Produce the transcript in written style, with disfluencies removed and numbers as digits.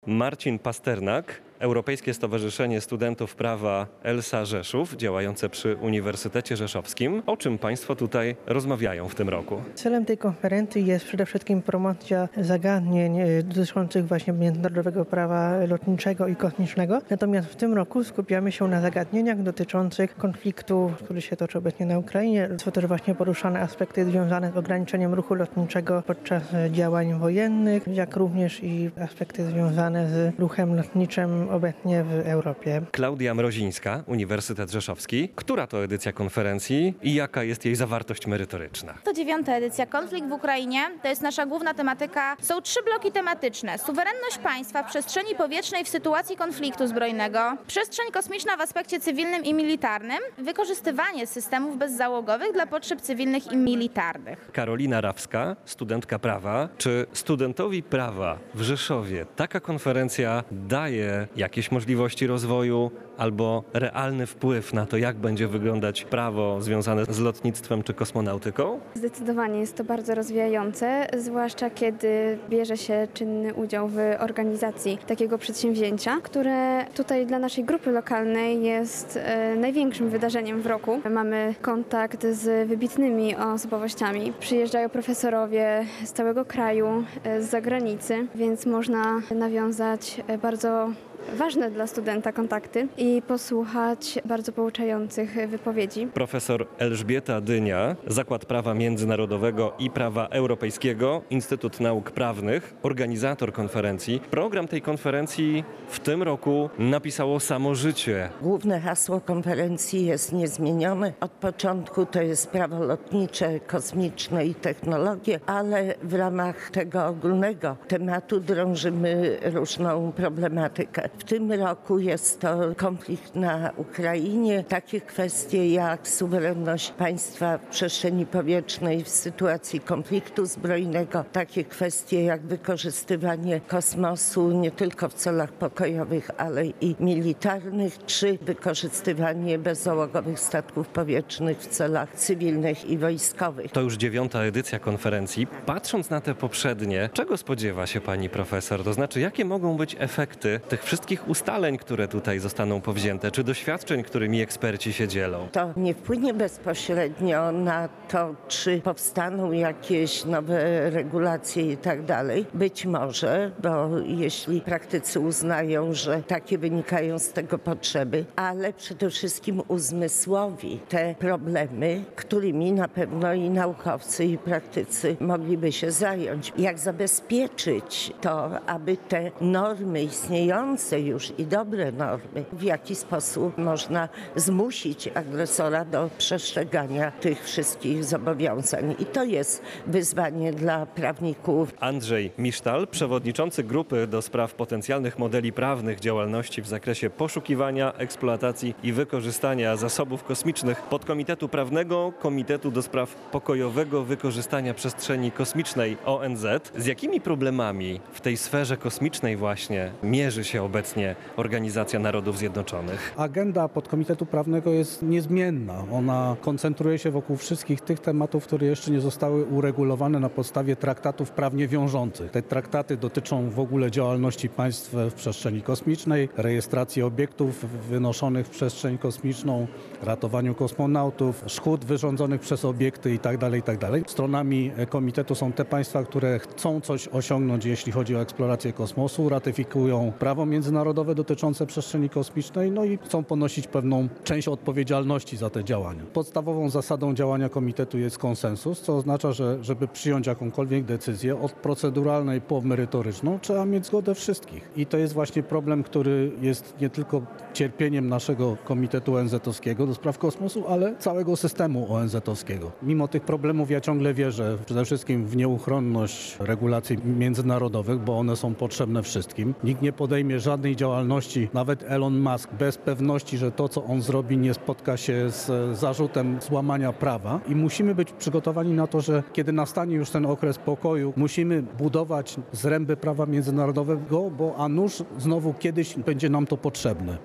Marcin Pasternak, Europejskie Stowarzyszenie Studentów Prawa ELSA Rzeszów, działające przy Uniwersytecie Rzeszowskim. O czym Państwo tutaj rozmawiają w tym roku? Celem tej konferencji jest przede wszystkim promocja zagadnień dotyczących właśnie międzynarodowego prawa lotniczego i kosmicznego. Natomiast w tym roku skupiamy się na zagadnieniach dotyczących konfliktu, który się toczy obecnie na Ukrainie. Są też właśnie poruszane aspekty związane z ograniczeniem ruchu lotniczego podczas działań wojennych, jak również i aspekty związane z ruchem lotniczym obecnie w Europie. Klaudia Mrozińska, Uniwersytet Rzeszowski. Która to edycja konferencji i jaka jest jej zawartość merytoryczna? To 9. edycja. Konflikt w Ukrainie to jest nasza główna tematyka. Są 3 bloki tematyczne. Suwerenność państwa w przestrzeni powietrznej w sytuacji konfliktu zbrojnego, przestrzeń kosmiczna w aspekcie cywilnym i militarnym, wykorzystywanie systemów bezzałogowych dla potrzeb cywilnych i militarnych. Karolina Rawska, studentka prawa. Czy studentowi prawa w Rzeszowie taka konferencja daje jakieś możliwości rozwoju albo realny wpływ na to, jak będzie wyglądać prawo związane z lotnictwem czy kosmonautyką? Zdecydowanie jest to bardzo rozwijające, zwłaszcza kiedy bierze się czynny udział w organizacji takiego przedsięwzięcia, które tutaj dla naszej grupy lokalnej jest największym wydarzeniem w roku. Mamy kontakt z wybitnymi osobowościami. Przyjeżdżają profesorowie z całego kraju, z zagranicy, więc można nawiązać bardzo ważne dla studenta kontakty i posłuchać bardzo pouczających wypowiedzi. Profesor Elżbieta Dynia, Zakład Prawa Międzynarodowego i Prawa Europejskiego, Instytut Nauk Prawnych, organizator konferencji. Program tej konferencji w tym roku napisało samo życie. Główne hasło konferencji jest niezmienione. Od początku to jest prawo lotnicze, kosmiczne i technologie, ale w ramach tego ogólnego tematu drążymy różną problematykę. W tym roku jest to konflikt na Ukrainie. Takie kwestie jak suwerenność państwa w przestrzeni powietrznej w sytuacji konfliktu zbrojnego, takie kwestie jak wykorzystywanie kosmosu nie tylko w celach pokojowych, ale i militarnych, czy wykorzystywanie bezzałogowych statków powietrznych w celach cywilnych i wojskowych. To już 9. edycja konferencji. Patrząc na te poprzednie, czego spodziewa się pani profesor? To znaczy, jakie mogą być efekty tych wszystkich ustaleń, które tutaj zostaną powzięte, czy doświadczeń, którymi eksperci się dzielą? To nie wpłynie bezpośrednio na to, czy powstaną jakieś nowe regulacje i tak dalej. Być może, bo jeśli praktycy uznają, że takie wynikają z tego potrzeby, ale przede wszystkim uzmysłowi te problemy, którymi na pewno i naukowcy, i praktycy mogliby się zająć. Jak zabezpieczyć to, aby te normy istniejące już i dobre normy, w jaki sposób można zmusić agresora do przestrzegania tych wszystkich zobowiązań. I to jest wyzwanie dla prawników. Andrzej Misztal, przewodniczący grupy do spraw potencjalnych modeli prawnych działalności w zakresie poszukiwania, eksploatacji i wykorzystania zasobów kosmicznych Podkomitetu Prawnego Komitetu do Spraw Pokojowego Wykorzystania Przestrzeni Kosmicznej ONZ. Z jakimi problemami w tej sferze kosmicznej właśnie mierzy się obecnie Organizacja Narodów Zjednoczonych? Agenda Podkomitetu Prawnego jest niezmienna. Ona koncentruje się wokół wszystkich tych tematów, które jeszcze nie zostały uregulowane na podstawie traktatów prawnie wiążących. Te traktaty dotyczą w ogóle działalności państw w przestrzeni kosmicznej, rejestracji obiektów wynoszonych w przestrzeń kosmiczną, ratowaniu kosmonautów, szkód wyrządzonych przez obiekty itd., itd. Stronami komitetu są te państwa, które chcą coś osiągnąć, jeśli chodzi o eksplorację kosmosu, ratyfikują prawo międzynarodowe dotyczące przestrzeni kosmicznej, no i chcą ponosić pewną część odpowiedzialności za te działania. Podstawową zasadą działania komitetu jest konsensus, co oznacza, że żeby przyjąć jakąkolwiek decyzję, od proceduralnej po merytoryczną, trzeba mieć zgodę wszystkich. I to jest właśnie problem, który jest nie tylko cierpieniem naszego Komitetu ONZ-owskiego do spraw kosmosu, ale całego systemu ONZ-owskiego. Mimo tych problemów ja ciągle wierzę przede wszystkim w nieuchronność regulacji międzynarodowych, bo one są potrzebne wszystkim. Nikt nie podejmie żadnej działalności, nawet Elon Musk, bez pewności, że to, co on zrobi, nie spotka się z zarzutem złamania prawa. I musimy być przygotowani na to, że kiedy nastanie już ten okres pokoju, musimy budować zręby prawa międzynarodowego, bo a nuż znowu kiedyś będzie nam to potrzebne.